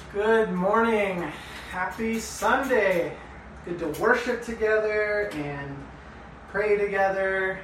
Good morning. Happy Sunday. Good to worship together and pray together.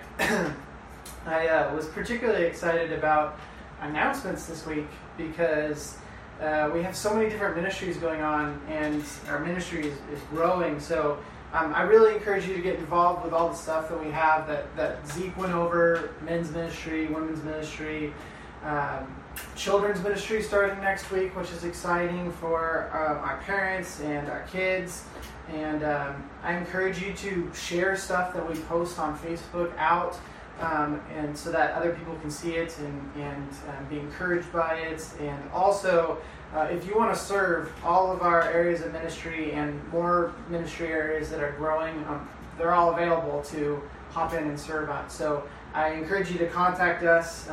I was particularly excited about announcements this week because we have so many different ministries going on and our ministry is growing. So I really encourage you to get involved with all the stuff that we have that Zeke went over: men's ministry, women's ministry, children's ministry starting next week, which is exciting for our parents and our kids. And I encourage you to share stuff that we post on Facebook out, and so that other people can see it and be encouraged by it. And also, if you want to serve all of our areas of ministry and more ministry areas that are growing, they're all available to hop in and serve on. So I encourage you to contact us.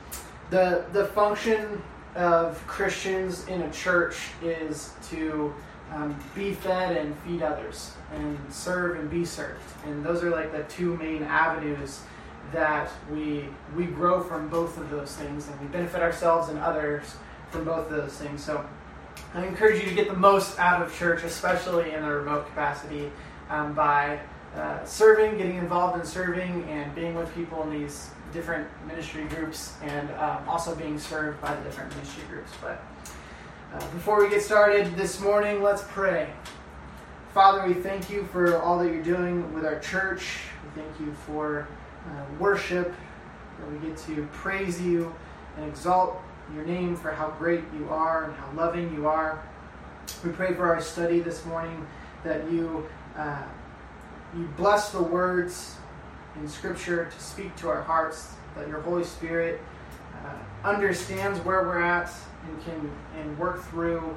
The function of Christians in a church is to be fed and feed others, and serve and be served. And those are like the two main avenues that we grow from both of those things, and we benefit ourselves and others from both of those things. So I encourage you to get the most out of church, especially in a remote capacity, by serving, getting involved in serving, and being with people in these different ministry groups, and also being served by the different ministry groups. But before we get started this morning, let's pray. Father, we thank you for all that you're doing with our church. We thank you for worship, that we get to praise you and exalt your name for how great you are and how loving you are. We pray for our study this morning that you bless the words in Scripture to speak to our hearts, that your Holy Spirit understands where we're at and work through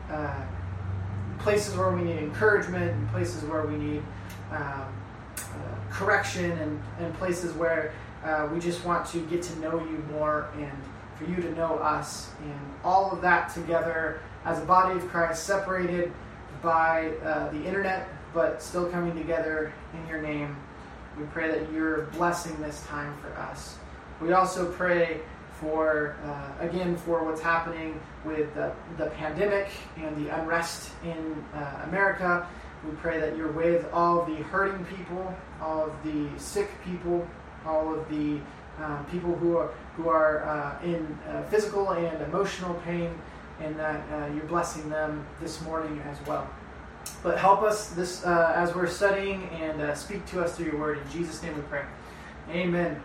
places where we need encouragement, and places where we need correction, and places where we just want to get to know you more and for you to know us, and all of that together as a body of Christ, separated by the internet, but still coming together in your name. We pray that you're blessing this time for us. We also pray for, again, for what's happening with the pandemic and the unrest in America. We pray that you're with all of the hurting people, all of the sick people, all of the people who are in physical and emotional pain, and that you're blessing them this morning as well. But help us this as we're studying, and speak to us through your word. In Jesus' name we pray. Amen.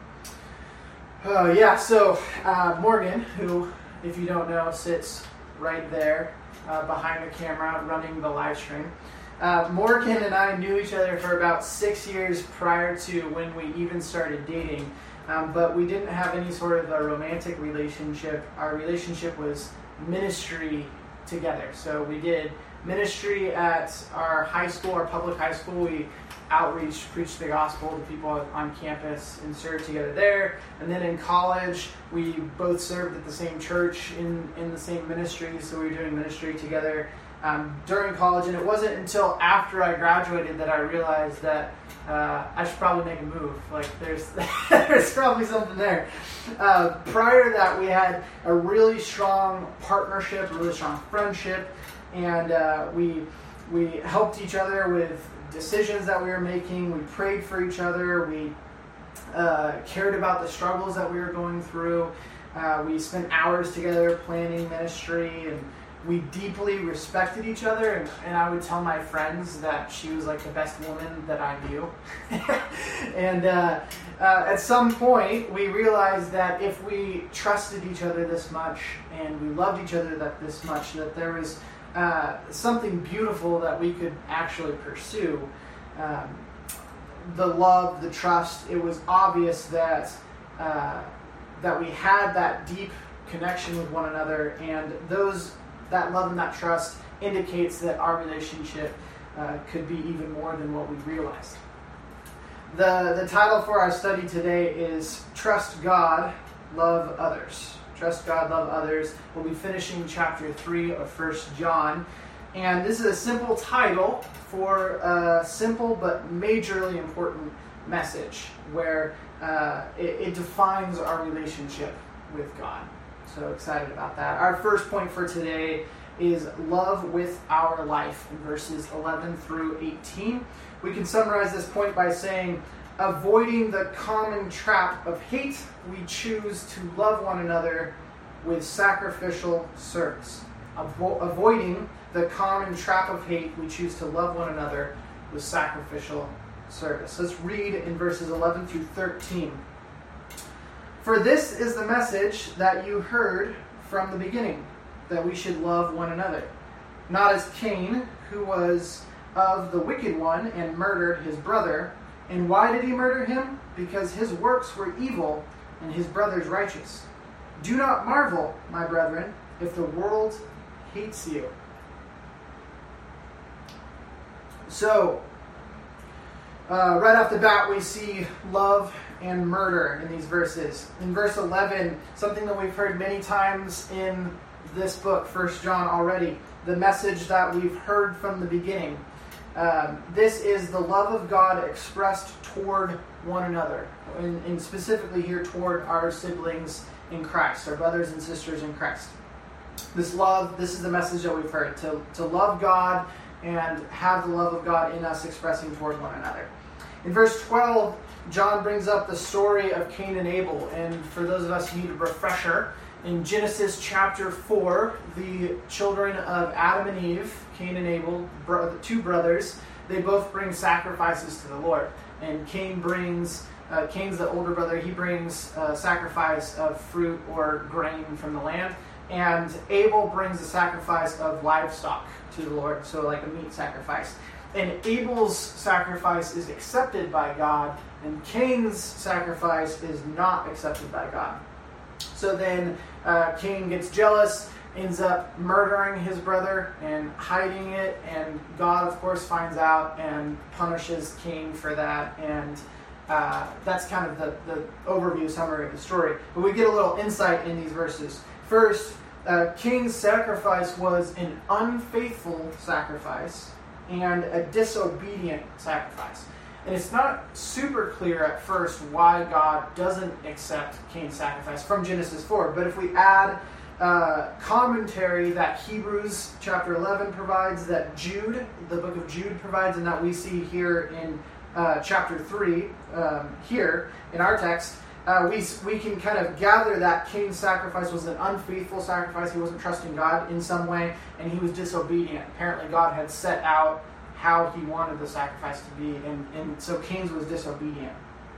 So Morgan, who, if you don't know, sits right there behind the camera running the live stream. Morgan and I knew each other for about 6 years prior to when we even started dating, but we didn't have any sort of a romantic relationship. Our relationship was ministry together. So we did ministry at our high school, our public high school. We preached the gospel to people on campus and served together there. And then in college, we both served at the same church in the same ministry, so we were doing ministry together during college. And it wasn't until after I graduated that I realized that I should probably make a move. Like, there's probably something there. Prior to that, we had a really strong partnership, a really strong friendship, and we helped each other with decisions that we were making. We prayed for each other. We cared about the struggles that we were going through. We spent hours together planning ministry, and we deeply respected each other. And I would tell my friends that she was like the best woman that I knew. And at some point, we realized that if we trusted each other this much and we loved each other this much, that there was something beautiful that we could actually pursue. The love, the trust. It was obvious that we had that deep connection with one another, and that love and that trust indicates that our relationship could be even more than what we realized. The title for our study today is Trust God, Love Others. Trust God, Love Others. We'll be finishing chapter 3 of 1 John. And this is a simple title for a simple but majorly important message where it defines our relationship with God. So excited about that. Our first point for today is love with our life in verses 11 through 18. We can summarize this point by saying, avoiding the common trap of hate, we choose to love one another with sacrificial service. Avoiding the common trap of hate, we choose to love one another with sacrificial service. Let's read in verses 11 through 13. For this is the message that you heard from the beginning, that we should love one another. Not as Cain, who was of the wicked one and murdered his brother. And why did he murder him? Because his works were evil and his brother's righteous. Do not marvel, my brethren, if the world hates you. So, right off the bat, we see love and murder in these verses. In verse 11, something that we've heard many times in this book, 1 John already, the message that we've heard from the beginning. This is the love of God expressed toward one another, and specifically here toward our siblings in Christ, our brothers and sisters in Christ. This love, this is the message that we've heard, to love God and have the love of God in us expressing toward one another. In verse 12, John brings up the story of Cain and Abel, and for those of us who need a refresher, in Genesis chapter 4, the children of Adam and Eve, Cain and Abel, two brothers, they both bring sacrifices to the Lord. And Cain brings, Cain's the older brother, he brings a sacrifice of fruit or grain from the land. And Abel brings a sacrifice of livestock to the Lord, so like a meat sacrifice. And Abel's sacrifice is accepted by God, and Cain's sacrifice is not accepted by God. So then Cain gets jealous, ends up murdering his brother and hiding it, and God, of course, finds out and punishes Cain for that, and that's kind of the overview summary of the story. But we get a little insight in these verses. First, Cain's sacrifice was an unfaithful sacrifice and a disobedient sacrifice. And it's not super clear at first why God doesn't accept Cain's sacrifice from Genesis 4. But if we add commentary that Hebrews chapter 11 provides, that Jude, the book of Jude provides, and that we see here in chapter 3, here in our text, we can kind of gather that Cain's sacrifice was an unfaithful sacrifice. He wasn't trusting God in some way, and he was disobedient. Apparently God had set out how he wanted the sacrifice to be, and so Cain's was disobedient.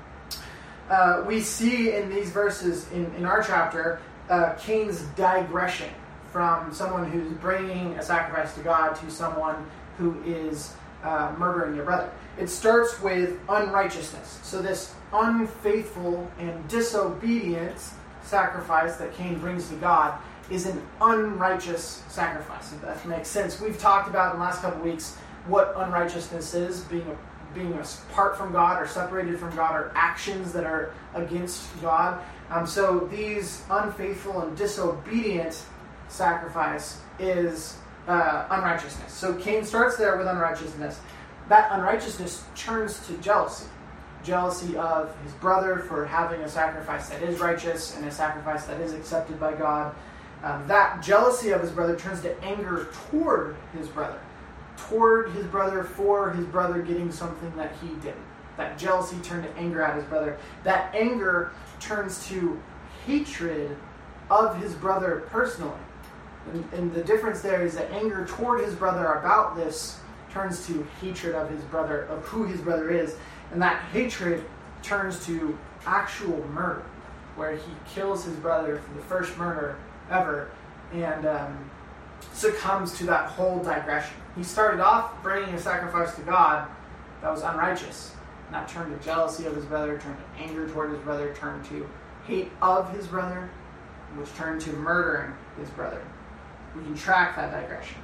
We see in these verses, in our chapter, Cain's digression from someone who's bringing a sacrifice to God to someone who is murdering their brother. It starts with unrighteousness. So this unfaithful and disobedient sacrifice that Cain brings to God is an unrighteous sacrifice, if that makes sense. We've talked about in the last couple of weeks what unrighteousness is, being apart from God or separated from God, or actions that are against God. So these unfaithful and disobedient sacrifice is unrighteousness. So Cain starts there with unrighteousness. That unrighteousness turns to jealousy. Jealousy of his brother for having a sacrifice that is righteous and a sacrifice that is accepted by God. That jealousy of his brother turns to anger toward his brother for his brother getting something that he didn't. That jealousy turned to anger at his brother. That anger turns to hatred of his brother personally. And the difference there is that anger toward his brother about this turns to hatred of his brother, of who his brother is. And that hatred turns to actual murder, where he kills his brother for the first murder ever, and succumbs to that whole digression. He started off bringing a sacrifice to God that was unrighteous, and that turned to jealousy of his brother, turned to anger toward his brother, turned to hate of his brother, which turned to murdering his brother. We can track that digression.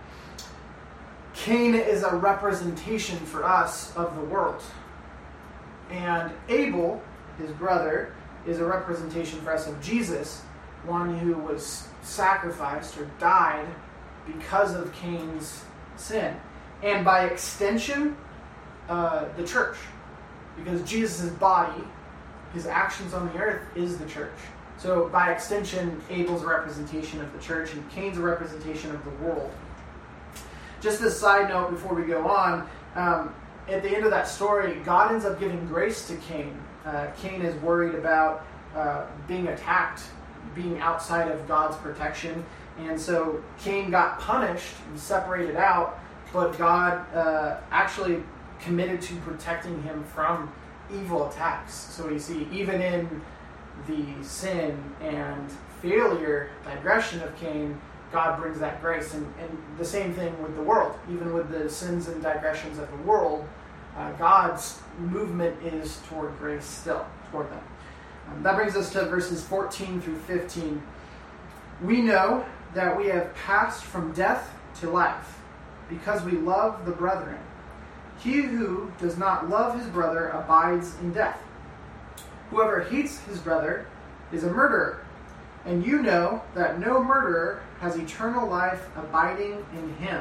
Cain is a representation for us of the world. And Abel, his brother, is a representation for us of Jesus, one who was sacrificed or died because of Cain's sin. And by extension, the church. Because Jesus' body, his actions on the earth, is the church. So by extension, Abel's a representation of the church, and Cain's a representation of the world. Just as a side note before we go on, at the end of that story, God ends up giving grace to Cain. Cain is worried about being attacked, being outside of God's protection. And so Cain got punished and separated out, but God actually committed to protecting him from evil attacks. So you see, even in the sin and failure, digression of Cain, God brings that grace. And the same thing with the world. Even with the sins and digressions of the world, God's movement is toward grace still, toward them. That brings us to verses 14 through 15. We know that we have passed from death to life, because we love the brethren. He who does not love his brother abides in death. Whoever hates his brother is a murderer, and you know that no murderer has eternal life abiding in him.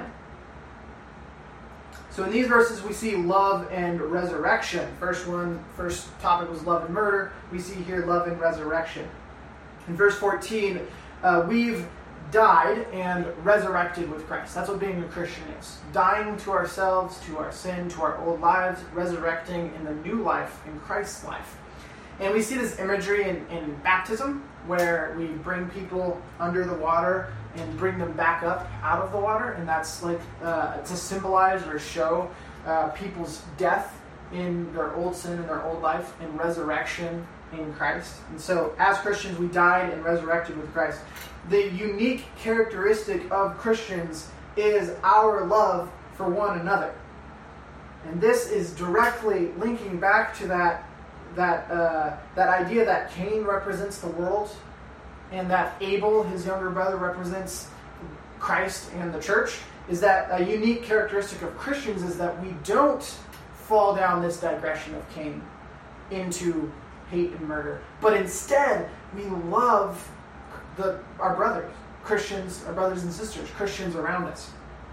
So in these verses we see love and resurrection. First topic was love and murder. We see here love and resurrection. In verse 14, we've died and resurrected with Christ. That's what being a Christian is. Dying to ourselves, to our sin, to our old lives, resurrecting in the new life, in Christ's life. And we see this imagery in baptism, where we bring people under the water and bring them back up out of the water. And that's like to symbolize or show people's death in their old sin and their old life, and resurrection in Christ. And so as Christians, we died and resurrected with Christ. The unique characteristic of Christians is our love for one another. And this is directly linking back to that idea that Cain represents the world, and that Abel, his younger brother, represents Christ and the church. Is that a unique characteristic of Christians is that we don't fall down this digression of Cain into hate and murder, but instead we love our brothers, Christians, our brothers and sisters, Christians around us.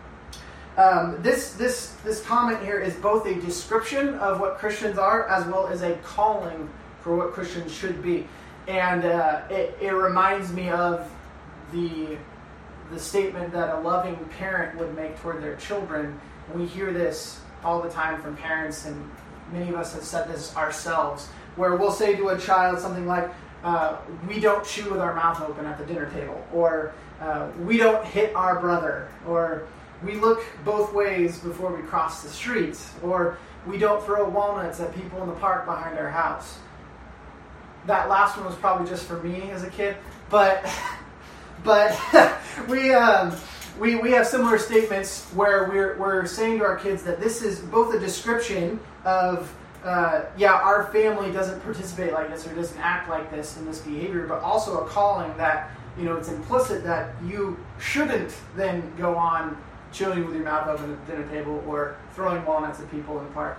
This comment here is both a description of what Christians are, as well as a calling for what Christians should be. And it reminds me of the statement that a loving parent would make toward their children. And we hear this all the time from parents, and many of us have said this ourselves, where we'll say to a child something like, we don't chew with our mouth open at the dinner table, or we don't hit our brother, or we look both ways before we cross the street, or we don't throw walnuts at people in the park behind our house. That last one was probably just for me as a kid, but we have similar statements where we're saying to our kids that this is both a description of our family doesn't participate like this or doesn't act like this in this behavior, but also a calling that, it's implicit that you shouldn't then go on chewing with your mouth open at the dinner table or throwing walnuts at people in the park.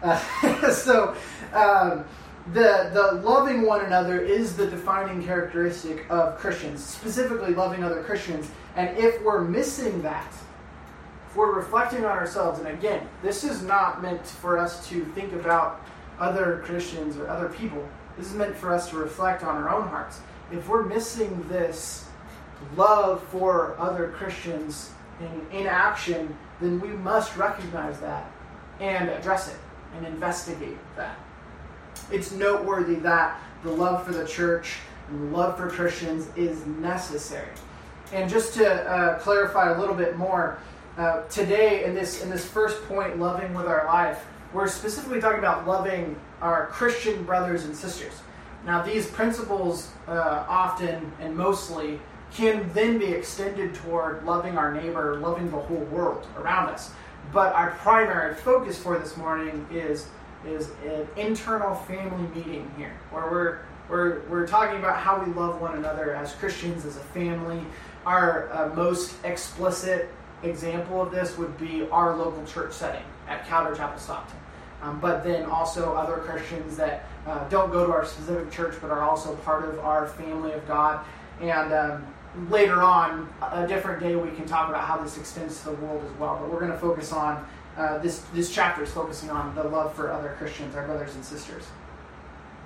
The loving one another is the defining characteristic of Christians, specifically loving other Christians. And if we're missing that, if we're reflecting on ourselves, and again, this is not meant for us to think about other Christians or other people. This is meant for us to reflect on our own hearts. If we're missing this love for other Christians in action, then we must recognize that and address it and investigate that. It's noteworthy that the love for the church and the love for Christians is necessary. And just to clarify a little bit more, today in this first point, loving with our life, we're specifically talking about loving our Christian brothers and sisters. Now, these principles often and mostly can then be extended toward loving our neighbor, loving the whole world around us. But our primary focus for this morning is an internal family meeting here, where we're talking about how we love one another as Christians, as a family. Our most explicit example of this would be our local church setting at Calvary Chapel Stockton. But then also other Christians that don't go to our specific church but are also part of our family of God. And later on, a different day, we can talk about how this extends to the world as well. But we're going to focus on this chapter is focusing on the love for other Christians, our brothers and sisters.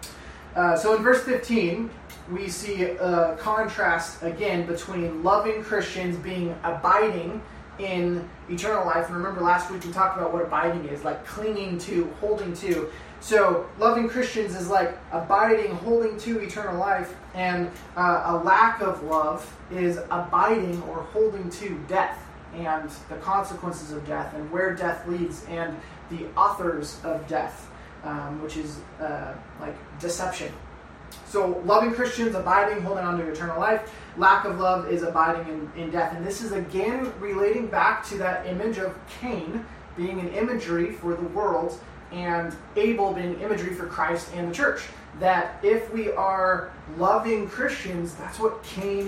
So in verse 15, we see a contrast again between loving Christians being abiding in eternal life. And remember last week we talked about what abiding is, like clinging to, holding to. So loving Christians is like abiding, holding to eternal life. And a lack of love is abiding or holding to death and the consequences of death and where death leads and the authors of death, which is like deception. So loving Christians, abiding, holding on to eternal life. Lack of love is abiding in death. And this is again relating back to that image of Cain being an imagery for the world and Abel being imagery for Christ and the church. That if we are loving Christians, that's what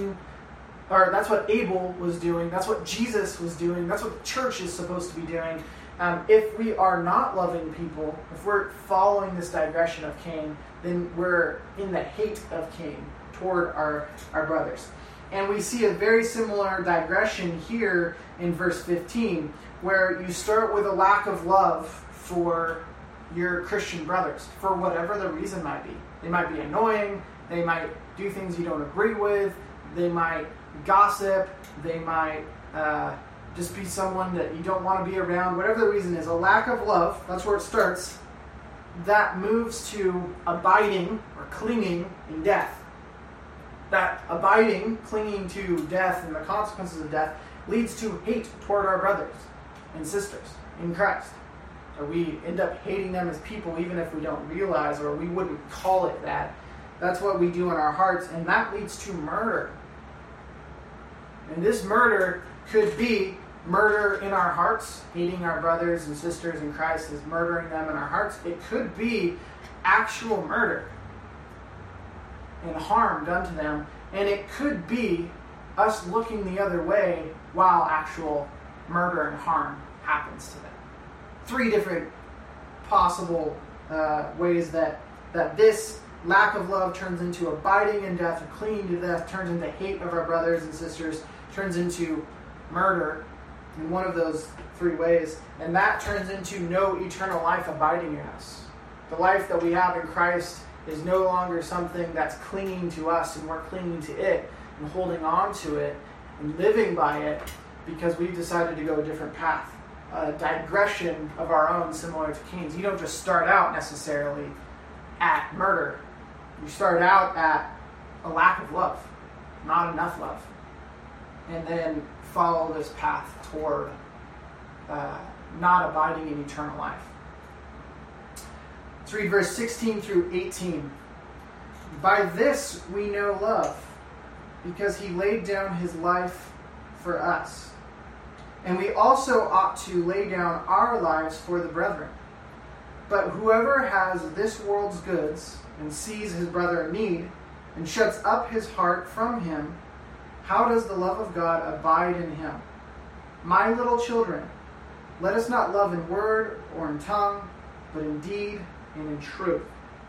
that's what Abel was doing, that's what Jesus was doing, that's what the church is supposed to be doing. If we are not loving people, if we're following this digression of Cain, then we're in the hate of Cain toward our brothers. And we see a very similar digression here in verse 15, where you start with a lack of love for your Christian brothers, for whatever the reason might be. They might be annoying, they might do things you don't agree with, they might gossip, they might just be someone that you don't want to be around, whatever the reason is. A lack of love, that's where it starts. That moves to abiding or clinging in death. That abiding, clinging to death and the consequences of death leads to hate toward our brothers and sisters in Christ. Or we end up hating them as people even if we don't realize, or we wouldn't call it that. That's what we do in our hearts, and that leads to murder. And this murder could be murder in our hearts, hating our brothers and sisters in Christ is murdering them in our hearts. It could be actual murder and harm done to them. And it could be us looking the other way while actual murder and harm happens to them. 3 different possible ways that this lack of love turns into abiding in death, or clinging to death, turns into hate of our brothers and sisters, turns into murder in one of those 3 ways, and that turns into no eternal life abiding in us. The life that we have in Christ is no longer something that's clinging to us, and we're clinging to it and holding on to it and living by it because we've decided to go a different path, a digression of our own similar to Cain's. You don't just start out necessarily at murder. You start out at a lack of love, not enough love, and then follow this path toward not abiding in eternal life. Let's read verse 16 through 18. By this we know love, because he laid down his life for us. And we also ought to lay down our lives for the brethren. But whoever has this world's goods and sees his brother in need and shuts up his heart from him, how does the love of God abide in him? My little children, let us not love in word or in tongue, but in deed and in truth.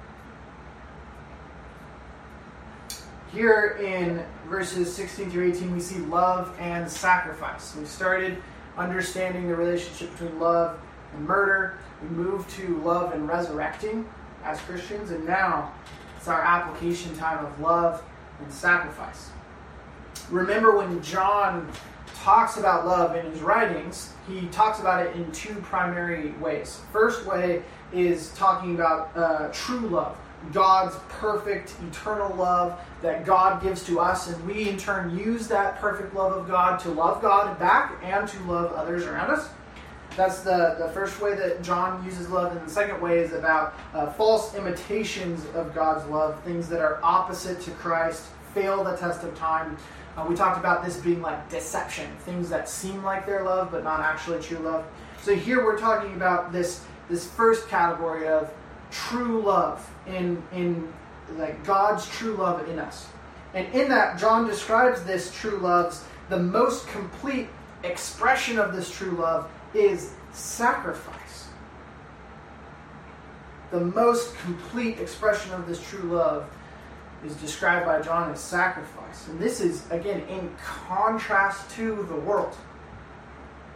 Here in verses 16 through 18, we see love and sacrifice. We started understanding the relationship between love and murder. We moved to love and resurrecting as Christians, and now it's our application time of love and sacrifice. Remember when John talks about love in his writings, he talks about it in 2 primary ways. First way is talking about true love, God's perfect, eternal love that God gives to us, and we in turn use that perfect love of God to love God back and to love others around us. That's the first way that John uses love, and the second way is about false imitations of God's love, things that are opposite to Christ, fail the test of time. We talked about this being like deception, things that seem like they're love but not actually true love. So here we're talking about this first category of true love in like God's true love in us. And in that, John describes this true love, the most complete expression of this true love is sacrifice. The most complete expression of this true love is described by John as sacrifice. And this is, again, in contrast to the world.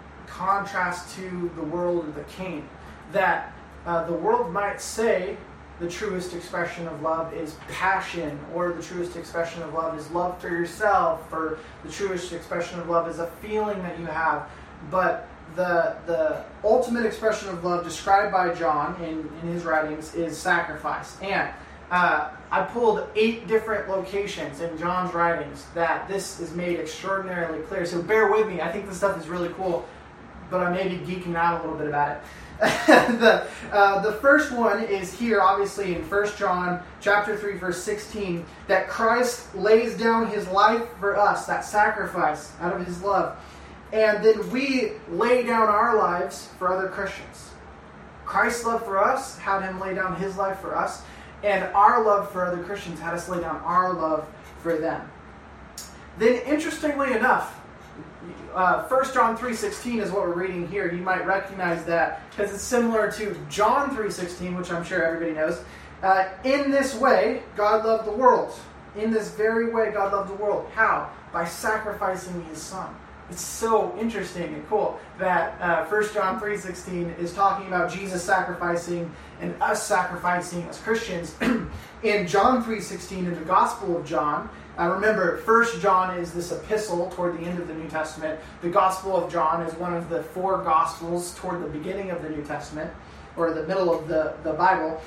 Contrast to the world of the Cain. That the world might say the truest expression of love is passion, or the truest expression of love is love for yourself, or the truest expression of love is a feeling that you have. But the ultimate expression of love described by John in his writings is sacrifice. And I pulled 8 different locations in John's writings that this is made extraordinarily clear. So bear with me. I think this stuff is really cool, but I may be geeking out a little bit about it. The first one is here, obviously, in 1 John chapter 3, verse 16, that Christ lays down his life for us, that sacrifice out of his love. And then we lay down our lives for other Christians. Christ's love for us had him lay down his life for us, and our love for other Christians had us lay down our love for them. Then, interestingly enough, 1 John 3:16 is what we're reading here. You might recognize that because it's similar to John 3:16, which I'm sure everybody knows. In this way, God loved the world. In this very way, God loved the world. How? By sacrificing his Son. It's so interesting and cool that 1 John 3:16 is talking about Jesus sacrificing and us sacrificing as Christians. In John 3:16, in the Gospel of John, remember, 1 John is this epistle toward the end of the New Testament. The Gospel of John is one of the 4 Gospels toward the beginning of the New Testament, or the middle of the Bible.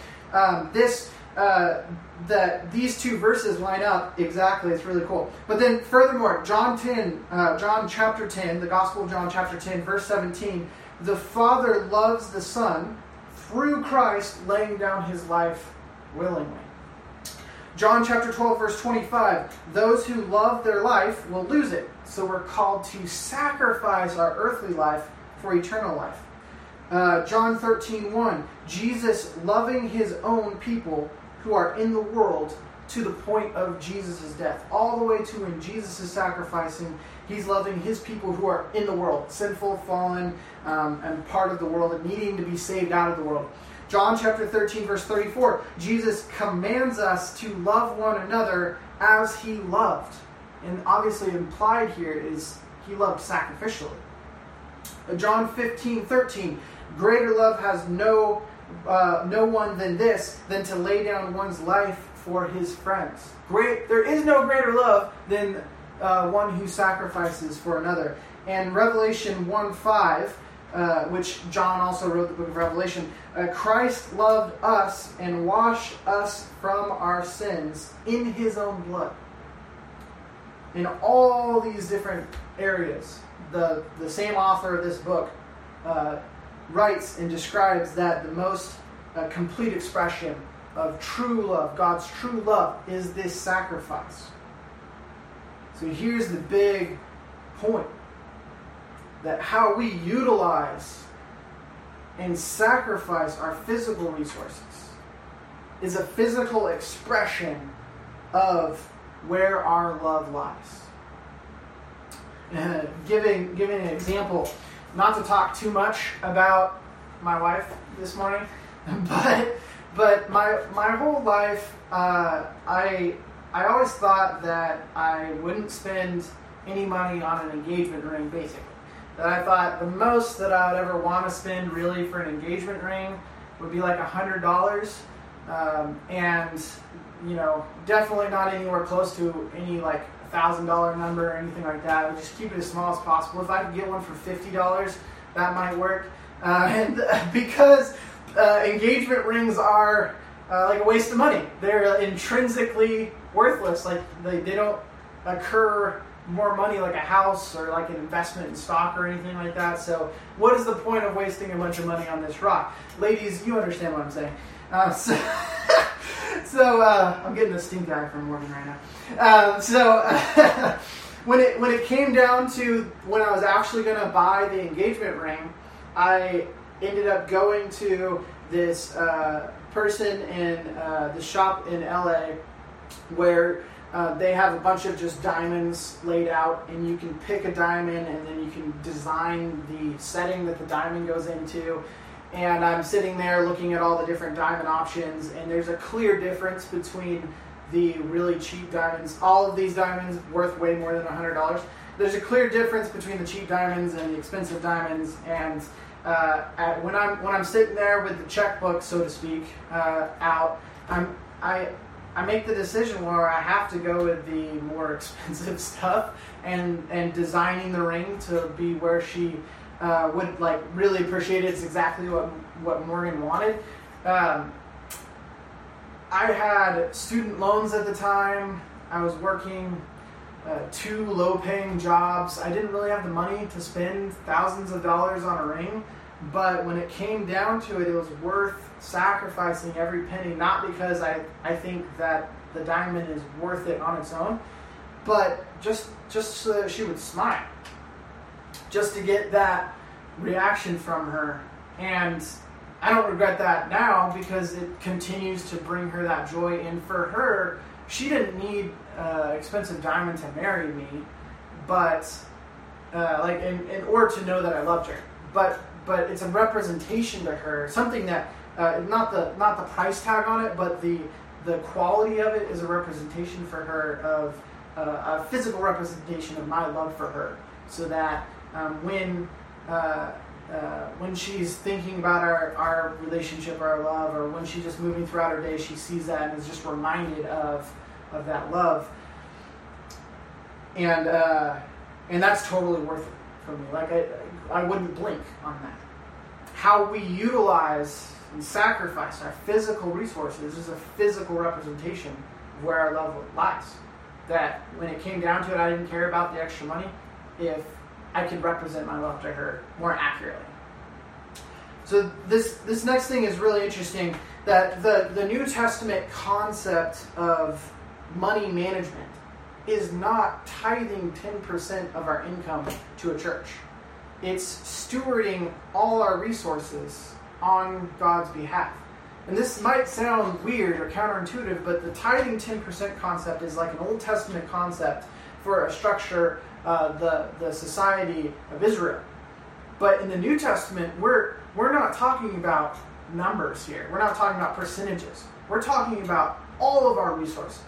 These 2 verses line up exactly. It's really cool. But then furthermore, John chapter 10, the Gospel of John chapter 10, verse 17, the Father loves the Son through Christ laying down his life willingly. John chapter 12, verse 25, those who love their life will lose it. So we're called to sacrifice our earthly life for eternal life. John 13:1, Jesus loving his own people who are in the world to the point of Jesus' death. All the way to when Jesus is sacrificing, he's loving his people who are in the world, sinful, fallen, and part of the world, and needing to be saved out of the world. John chapter 13, verse 34, Jesus commands us to love one another as he loved. And obviously implied here is he loved sacrificially. John 15:13, greater love has no one than this, than to lay down one's life for his friends. There is no greater love than one who sacrifices for another. And Revelation 1:5, which John also wrote the book of Revelation, Christ loved us and washed us from our sins in his own blood. In all these different areas, the same author of this book writes and describes that the most complete expression of true love, God's true love, is this sacrifice. So here's the big point, that how we utilize and sacrifice our physical resources is a physical expression of where our love lies. Giving an example, not to talk too much about my wife this morning, but my whole life, I always thought that I wouldn't spend any money on an engagement ring, basically. That I thought the most that I would ever want to spend really for an engagement ring would be like $100, and definitely not anywhere close to any like $1,000 number or anything like that. I would just keep it as small as possible. If I could get one for $50, that might work. And because engagement rings are like a waste of money, they're intrinsically worthless. Like they don't occur more money like a house or like an investment in stock or anything like that. So what is the point of wasting a bunch of money on this rock? Ladies, you understand what I'm saying. So I'm getting a stink eye from Morgan right now. When it came down to when I was actually going to buy the engagement ring, I ended up going to this person in the shop in LA where they have a bunch of just diamonds laid out, and you can pick a diamond and then you can design the setting that the diamond goes into. And I'm sitting there looking at all the different diamond options, and there's a clear difference between the really cheap diamonds. All of these diamonds worth way more than $100. There's a clear difference between the cheap diamonds and the expensive diamonds, and when I'm sitting there with the checkbook, so to speak, out, I make the decision where I have to go with the more expensive stuff and designing the ring to be where she would like really appreciate it. It's exactly what Morgan wanted. I had student loans at the time. I was working 2 low-paying jobs. I didn't really have the money to spend thousands of dollars on a ring, but when it came down to it, it was worth sacrificing every penny, not because I think that the diamond is worth it on its own, but just so that she would smile, just to get that reaction from her. And I don't regret that now because it continues to bring her that joy. And for her, she didn't need expensive diamond to marry me, but like in order to know that I loved her. But it's a representation to her, something that not the price tag on it, but the quality of it is a representation for her of a physical representation of my love for her, so that when she's thinking about our relationship, our love, or when she's just moving throughout her day, she sees that and is just reminded of that love. And that's totally worth it for me. Like I wouldn't blink on that. How we utilize and sacrifice our physical resources is a physical representation of where our love lies. That when it came down to it, I didn't care about the extra money if I could represent my love to her more accurately. So this next thing is really interesting, that the New Testament concept of money management is not tithing 10% of our income to a church. It's stewarding all our resources on God's behalf. And this might sound weird or counterintuitive, but the tithing 10% concept is like an Old Testament concept for a structure, the society of Israel. But in the New Testament, we're not talking about numbers here. We're not talking about percentages. We're talking about all of our resources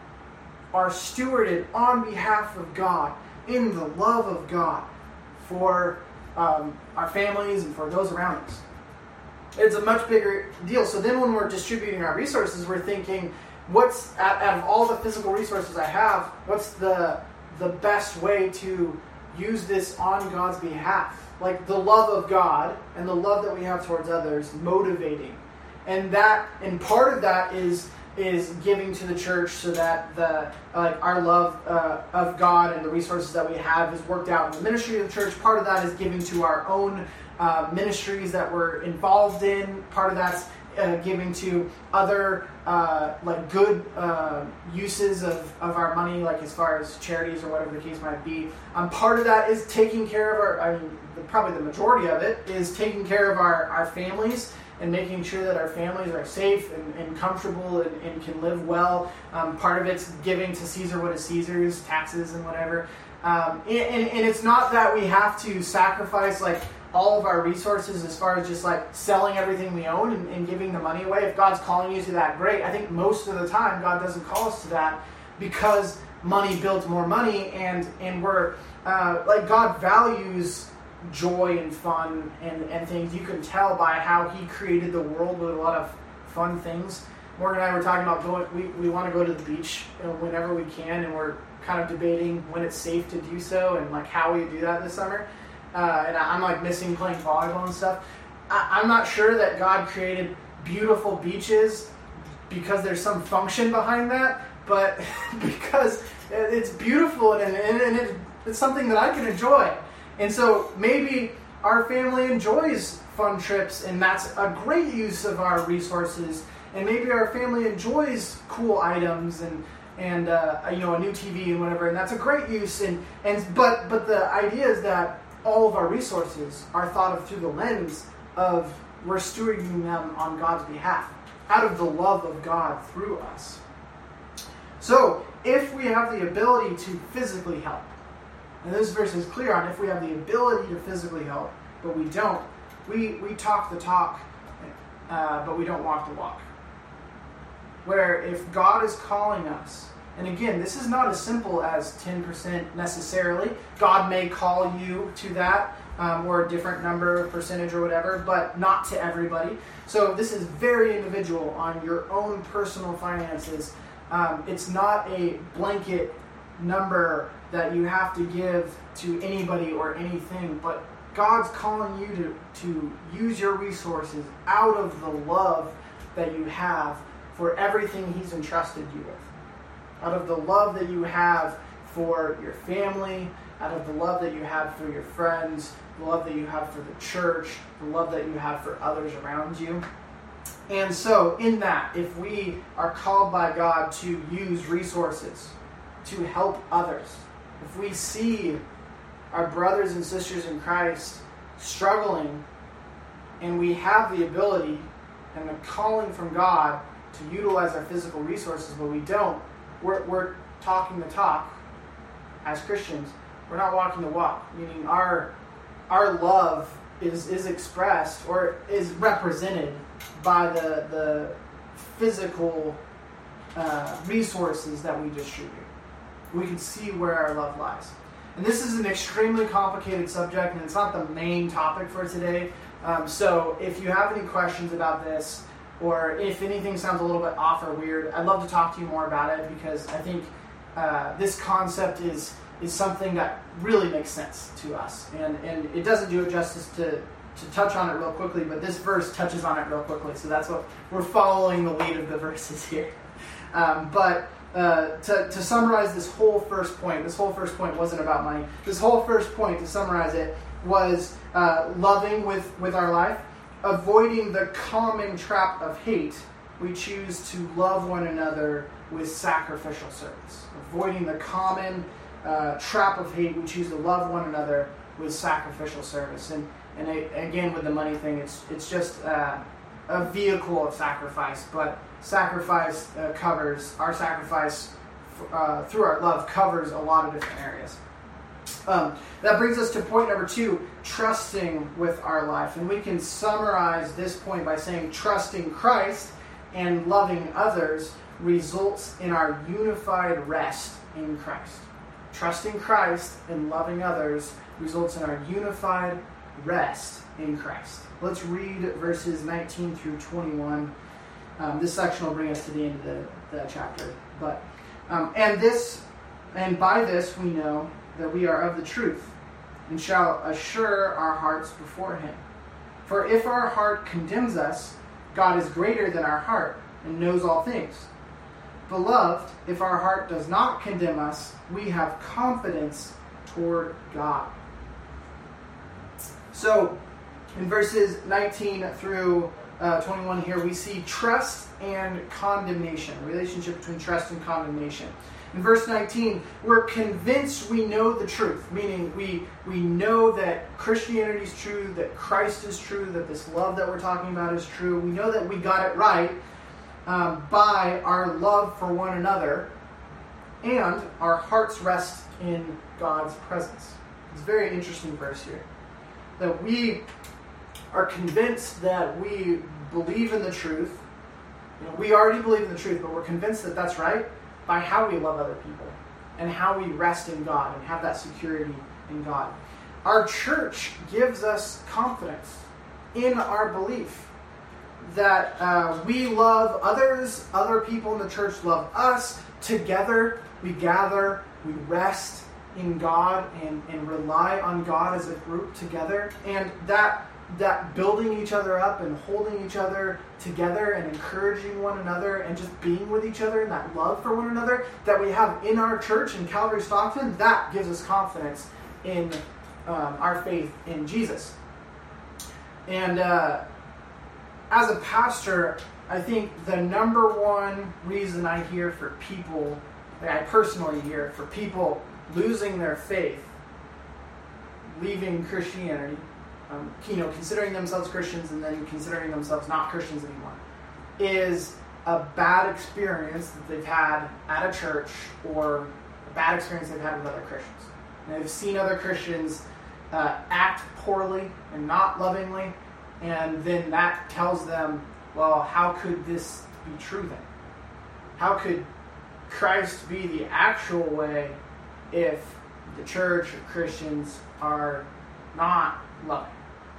are stewarded on behalf of God, in the love of God, for our families and for those around us. It's a much bigger deal. So then when we're distributing our resources, we're thinking, what's out of all the physical resources I have, what's the best way to use this on God's behalf? Like the love of God and the love that we have towards others motivating. And part of that is giving to the church, so that our love of God and the resources that we have is worked out in the ministry of the church. Part of that is giving to our own ministries that we're involved in. Part of that's giving to other good uses of our money, like as far as charities or whatever the case might be. Part of that is taking care of probably the majority of it is taking care of our families and making sure that our families are safe and comfortable and can live well. Part of it's giving to Caesar what is Caesar's, taxes and whatever. And it's not that we have to sacrifice like all of our resources as far as just like selling everything we own and giving the money away. If God's calling you to that, great. I think most of the time God doesn't call us to that because money builds more money, and we're God values joy and fun and things. You can tell by how he created the world with a lot of fun things. Morgan and I were talking about we want to go to the beach whenever we can, and we're kind of debating when it's safe to do so and like how we do that this summer. And I'm like missing playing volleyball and stuff. I'm not sure that God created beautiful beaches because there's some function behind that, but because it's beautiful and it's something that I can enjoy. And so maybe our family enjoys fun trips, and that's a great use of our resources. And maybe our family enjoys cool items and a new TV and whatever, and that's a great use. But the idea is that all of our resources are thought of through the lens of we're stewarding them on God's behalf, out of the love of God through us. So if we have the ability to physically help, and this verse is clear on if we have the ability to physically help, but we don't, we talk the talk, but we don't walk the walk. Where if God is calling us, and again, this is not as simple as 10% necessarily. God may call you to that. or a different number, percentage, or whatever, but not to everybody. So this is very individual on your own personal finances. It's not a blanket number that you have to give to anybody or anything, but God's calling you to use your resources out of the love that you have for everything He's entrusted you with. Out of the love that you have for your family, out of the love that you have for your friends, the love that you have for the church, the love that you have for others around you. And so in that, if we are called by God to use resources to help others, if we see our brothers and sisters in Christ struggling, and we have the ability and the calling from God to utilize our physical resources, but we don't, we're talking the talk as Christians. We're not walking the walk, meaning our love is expressed or is represented by the physical resources that we distribute. We can see where our love lies. And this is an extremely complicated subject, and it's not the main topic for today. So if you have any questions about this, or if anything sounds a little bit off or weird, I'd love to talk to you more about it, because I think this concept is something that really makes sense to us. And it doesn't do it justice to touch on it real quickly, but this verse touches on it real quickly. So that's what we're following the lead of the verses here. But to summarize this whole first point wasn't about money. This whole first point, to summarize it, was loving with our life, avoiding the common trap of hate. We choose to love one another with sacrificial service. Avoiding the common trap of hate, we choose to love one another with sacrificial service. And again, with the money thing, it's just a vehicle of sacrifice, but sacrifice covers, our sacrifice through our love covers a lot of different areas. That brings us to point number 2, trusting with our life. And we can summarize this point by saying trusting Christ and loving others results in our unified rest in Christ. Trusting Christ and loving others results in our unified rest in Christ. Let's read verses 19 through 21. This section will bring us to the end of the chapter. But and by this we know that we are of the truth, and shall assure our hearts before Him. For if our heart condemns us, God is greater than our heart, and knows all things. Beloved, if our heart does not condemn us, we have confidence toward God. So, in verses 19 through 21 here, we see trust and condemnation, a relationship between trust and condemnation. In verse 19, we're convinced we know the truth, meaning we know that Christianity is true, that Christ is true, that this love that we're talking about is true. We know that we got it right by our love for one another, and our hearts rest in God's presence. It's a very interesting verse here. That we are convinced that we believe in the truth. We already believe in the truth, but we're convinced that that's right by how we love other people and how we rest in God and have that security in God. Our church gives us confidence in our belief that we love others, other people in the church love us. Together we gather, we rest in God and rely on God as a group together. And that building each other up and holding each other together and encouraging one another and just being with each other and that love for one another that we have in our church in Calvary Stockton, that gives us confidence in our faith in Jesus. And as a pastor, I think the number one reason I hear for people, that I personally hear for people losing their faith, leaving Christianity, considering themselves Christians and then considering themselves not Christians anymore, is a bad experience that they've had at a church or a bad experience they've had with other Christians. And they've seen other Christians act poorly and not lovingly, and then that tells them, well, how could this be true then? How could Christ be the actual way if the church or Christians are not loving.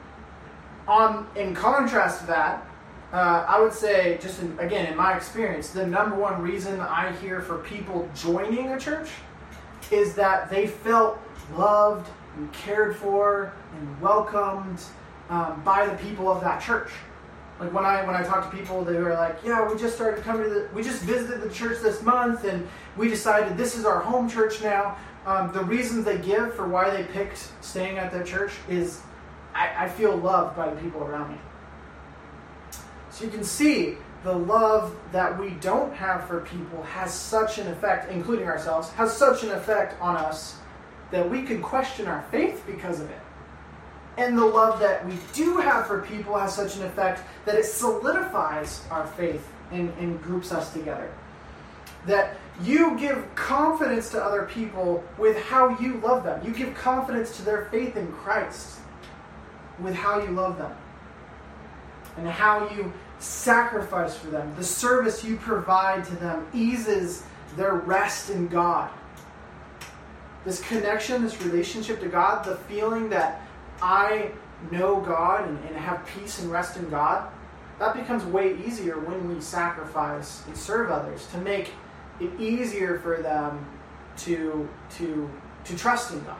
In contrast to that, I would say, again, in my experience, the number one reason I hear for people joining a church is that they felt loved and cared for and welcomed by the people of that church. Like when I talk to people, they were like, "Yeah, we just started coming we just visited the church this month, and we decided this is our home church now." The reasons they give for why they picked staying at their church is, I feel loved by the people around me. So you can see the love that we don't have for people has such an effect, including ourselves, has such an effect on us that we can question our faith because of it. And the love that we do have for people has such an effect that it solidifies our faith and groups us together. That you give confidence to other people with how you love them. You give confidence to their faith in Christ with how you love them. And how you sacrifice for them. The service you provide to them eases their rest in God. This connection, this relationship to God, the feeling that I know God and have peace and rest in God, that becomes way easier when we sacrifice and serve others to make it easier for them to trust in God.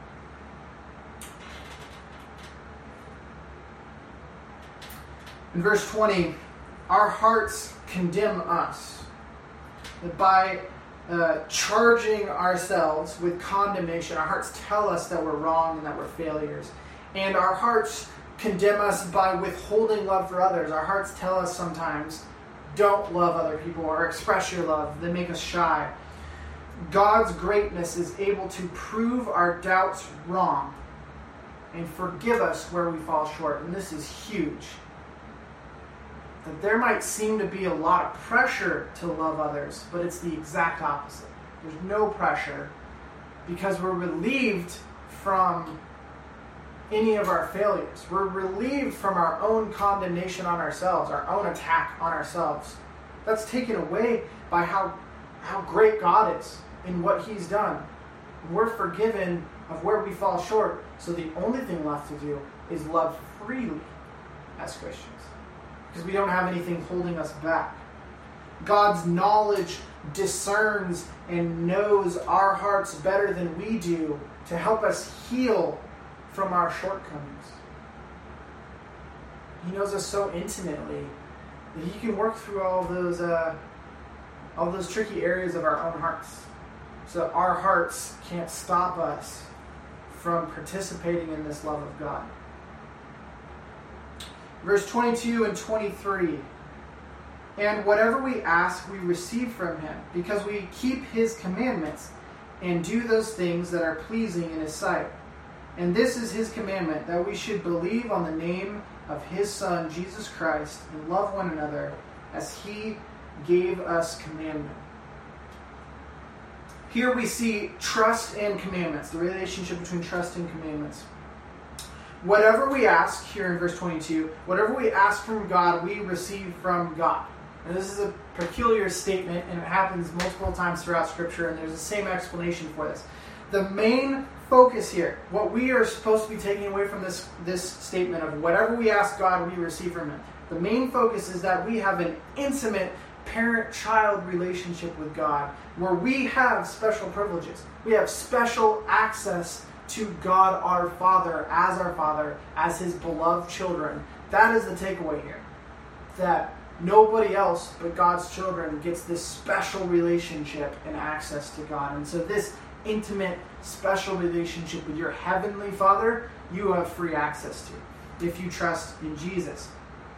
In verse 20, our hearts condemn us. That by charging ourselves with condemnation, our hearts tell us that we're wrong and that we're failures. And our hearts condemn us by withholding love for others. Our hearts tell us sometimes, don't love other people or express your love. They make us shy. God's greatness is able to prove our doubts wrong and forgive us where we fall short. And this is huge. That there might seem to be a lot of pressure to love others, but it's the exact opposite. There's no pressure because we're relieved from any of our failures. We're relieved from our own condemnation on ourselves, our own attack on ourselves. That's taken away by how great God is in what He's done. We're forgiven of where we fall short, so the only thing left to do is love freely as Christians. Because we don't have anything holding us back. God's knowledge discerns and knows our hearts better than we do to help us heal from our shortcomings. He knows us so intimately that He can work through all those tricky areas of our own hearts. So our hearts can't stop us from participating in this love of God. Verse 22 and 23. And whatever we ask, we receive from Him, because we keep His commandments and do those things that are pleasing in His sight. And this is His commandment, that we should believe on the name of His Son, Jesus Christ, and love one another as He gave us commandment. Here we see trust and commandments, the relationship between trust and commandments. Whatever we ask, here in verse 22, whatever we ask from God, we receive from God. And this is a peculiar statement, and it happens multiple times throughout Scripture, and there's the same explanation for this. The main focus here, what we are supposed to be taking away from this statement of whatever we ask God, we receive from Him. The main focus is that we have an intimate parent-child relationship with God, where we have special privileges. We have special access to God our Father, as His beloved children. That is the takeaway here. That nobody else but God's children gets this special relationship and access to God. And so this intimate, special relationship with your Heavenly Father, you have free access to if you trust in Jesus.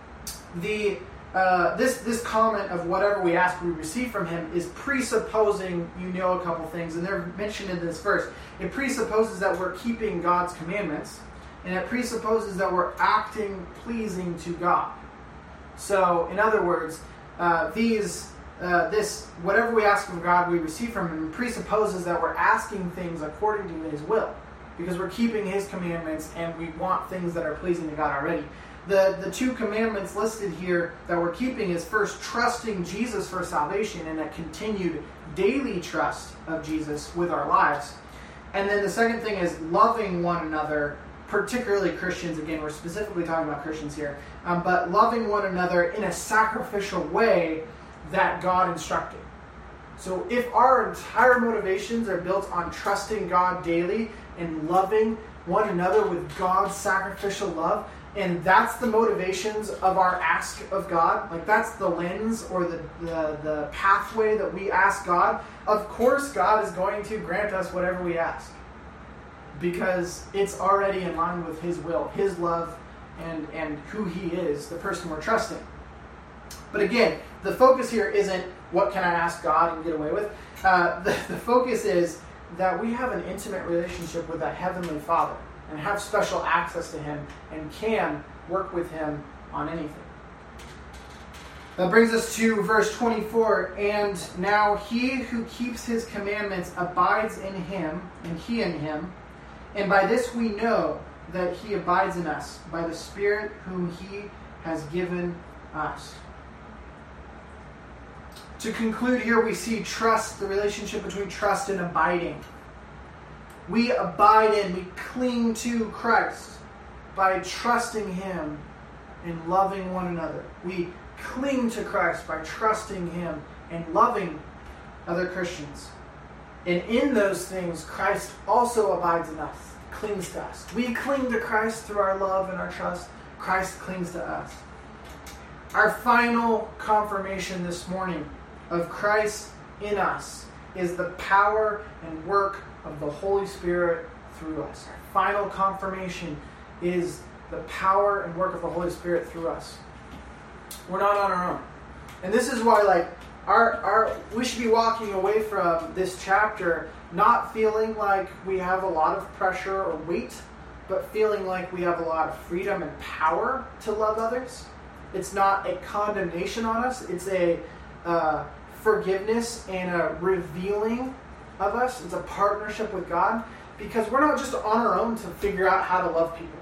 This comment of whatever we ask we receive from Him is presupposing a couple things, and they're mentioned in this verse. It presupposes that we're keeping God's commandments, and it presupposes that we're acting pleasing to God. So, in other words, whatever we ask of God we receive from Him presupposes that we're asking things according to His will, because we're keeping His commandments and we want things that are pleasing to God already. The two commandments listed here that we're keeping is first trusting Jesus for salvation and a continued daily trust of Jesus with our lives. And then the second thing is loving one another particularly Christians. Again, we're specifically talking about Christians here, but loving one another in a sacrificial way that God instructed. So if our entire motivations are built on trusting God daily and loving one another with God's sacrificial love, and that's the motivations of our ask of God, like that's the lens or the pathway that we ask God, of course God is going to grant us whatever we ask. Because it's already in line with His will, His love, and who He is, the person we're trusting. But again, the focus here isn't what can I ask God and get away with. The focus is that we have an intimate relationship with a Heavenly Father and have special access to Him and can work with Him on anything. That brings us to verse 24. And now He who keeps His commandments abides in Him, and He in Him. And by this we know that He abides in us, by the Spirit whom He has given us. To conclude here, we see trust, the relationship between trust and abiding. We abide in, we cling to Christ by trusting Him and loving one another. We cling to Christ by trusting Him and loving other Christians. And in those things, Christ also abides in us, clings to us. We cling to Christ through our love and our trust. Christ clings to us. Our final confirmation this morning of Christ in us is the power and work of the Holy Spirit through us. Our final confirmation is the power and work of the Holy Spirit through us. We're not on our own. And this is why we should be walking away from this chapter not feeling like we have a lot of pressure or weight, but feeling like we have a lot of freedom and power to love others. It's not a condemnation on us. It's a forgiveness and a revealing of us. It's a partnership with God, because we're not just on our own to figure out how to love people.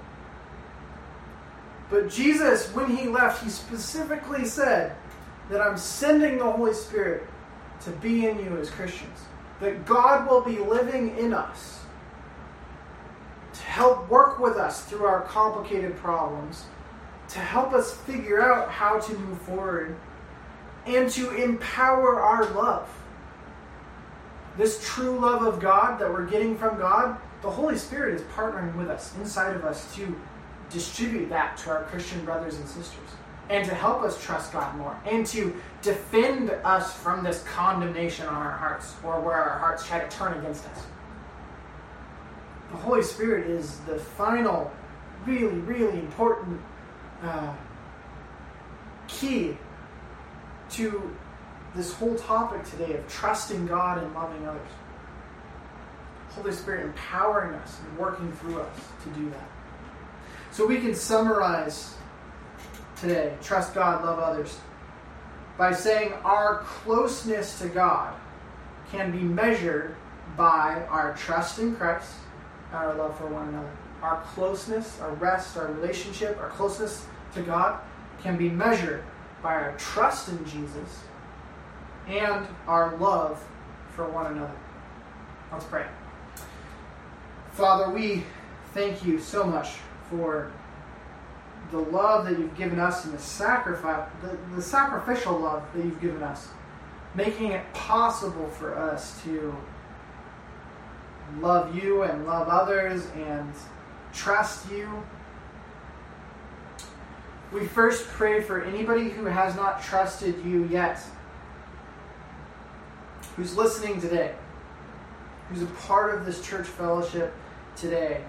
But Jesus, when He left, He specifically said that I'm sending the Holy Spirit to be in you as Christians. That God will be living in us to help work with us through our complicated problems, to help us figure out how to move forward, and to empower our love. This true love of God that we're getting from God, the Holy Spirit is partnering with us, inside of us, to distribute that to our Christian brothers and sisters, and to help us trust God more, and to defend us from this condemnation on our hearts, or where our hearts try to turn against us. The Holy Spirit is the final, really, really important key to this whole topic today of trusting God and loving others. Holy Spirit empowering us and working through us to do that. So we can summarize today, trust God, love others, by saying our closeness to God can be measured by our trust in Christ and our love for one another. Our closeness, our rest, our relationship, our closeness to God can be measured by our trust in Jesus and our love for one another. Let's pray. Father, we thank you so much for the love that you've given us and the sacrificial love that you've given us, making it possible for us to love you and love others and trust you. We first pray for anybody who has not trusted you yet, who's listening today, who's a part of this church fellowship today.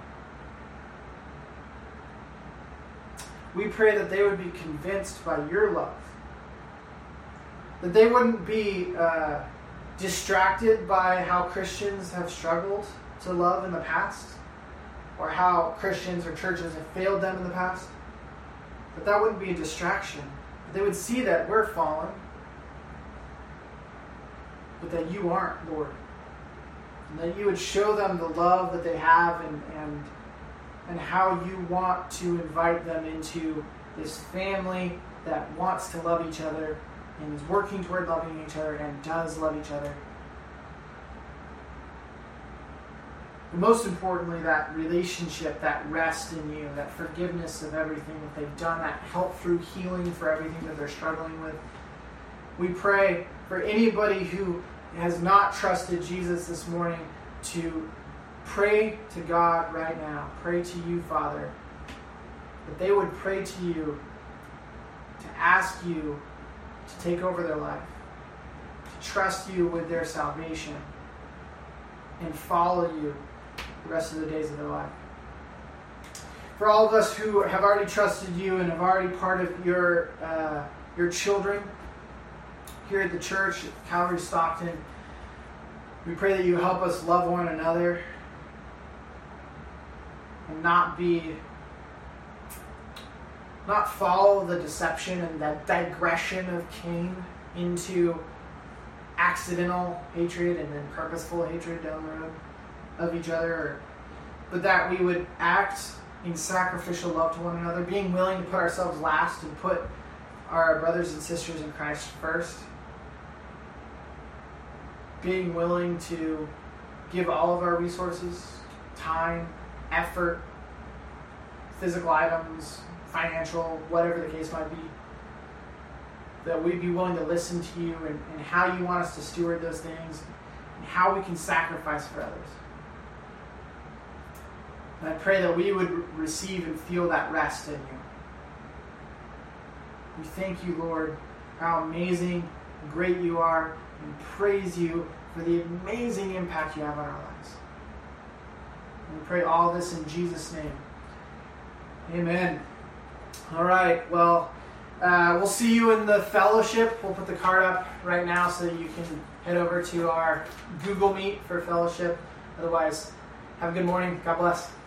We pray that they would be convinced by your love, that they wouldn't be distracted by how Christians have struggled to love in the past, or how Christians or churches have failed them in the past. That wouldn't be a distraction. That they would see that we're fallen, but that you aren't, Lord. And that you would show them the love that they have and how you want to invite them into this family that wants to love each other and is working toward loving each other and does love each other. And most importantly, that relationship, that rest in you, that forgiveness of everything that they've done, that help through healing for everything that they're struggling with. We pray for anybody who has not trusted Jesus this morning to pray to God right now. Pray to you, Father, that they would pray to you, to ask you to take over their life, to trust you with their salvation, and follow you the rest of the days of their life. For all of us who have already trusted you and have already part of your children here at the church, at Calvary Stockton, we pray that you help us love one another and not follow the deception and that digression of Cain into accidental hatred and then purposeful hatred down the road of each other, but that we would act in sacrificial love to one another, being willing to put ourselves last and put our brothers and sisters in Christ first, being willing to give all of our resources, time, effort, physical items, financial, whatever the case might be, that we'd be willing to listen to you and how you want us to steward those things and how we can sacrifice for others. And I pray that we would receive and feel that rest in you. We thank you, Lord, how amazing and great you are, and praise you for the amazing impact you have on our lives. And we pray all this in Jesus' name. Amen. All right, well, we'll see you in the fellowship. We'll put the card up right now so that you can head over to our Google Meet for fellowship. Otherwise, have a good morning. God bless.